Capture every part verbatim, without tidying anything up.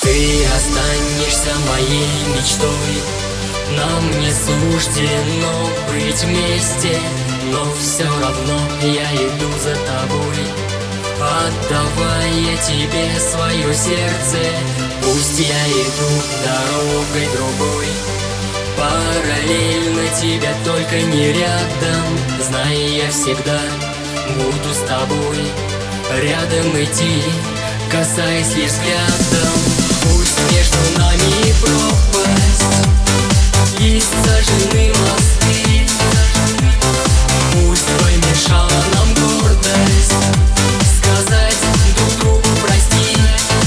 Ты останешься моей мечтой. Нам не суждено быть вместе, но все равно я иду за тобой, отдавая тебе свое сердце. Пусть я иду дорогой другой, параллельно тебя, только не рядом. Знай, я всегда буду с тобой, рядом идти, касаясь лишь взглядом. Пусть между нами пропасть, есть сожжены мосты. Пусть помешала нам гордость сказать друг другу прости.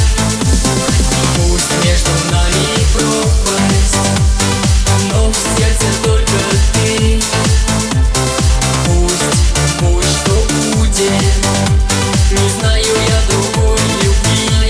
Пусть между нами пропасть, но в сердце только ты. Пусть, пусть что будет, не знаю я другой любви.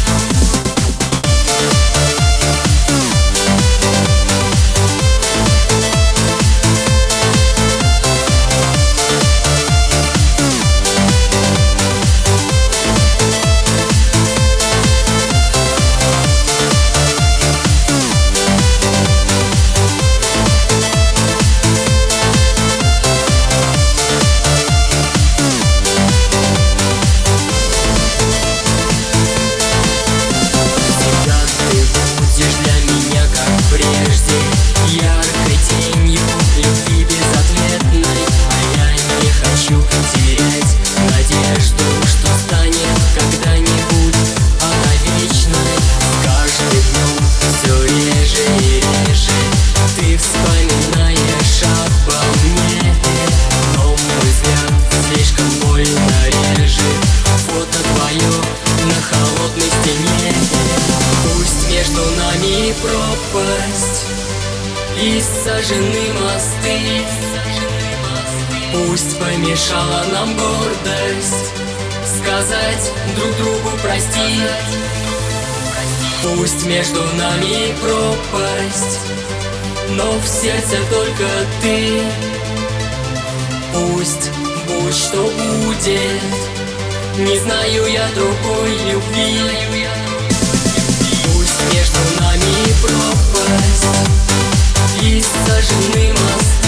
Пропасть, и сожжены мосты. Пусть помешала нам гордость сказать друг другу прости. Пусть между нами пропасть, но в сердце только ты. Пусть будь что будет, не знаю я другой любви. Между нами пропасть, и сожжены мосты.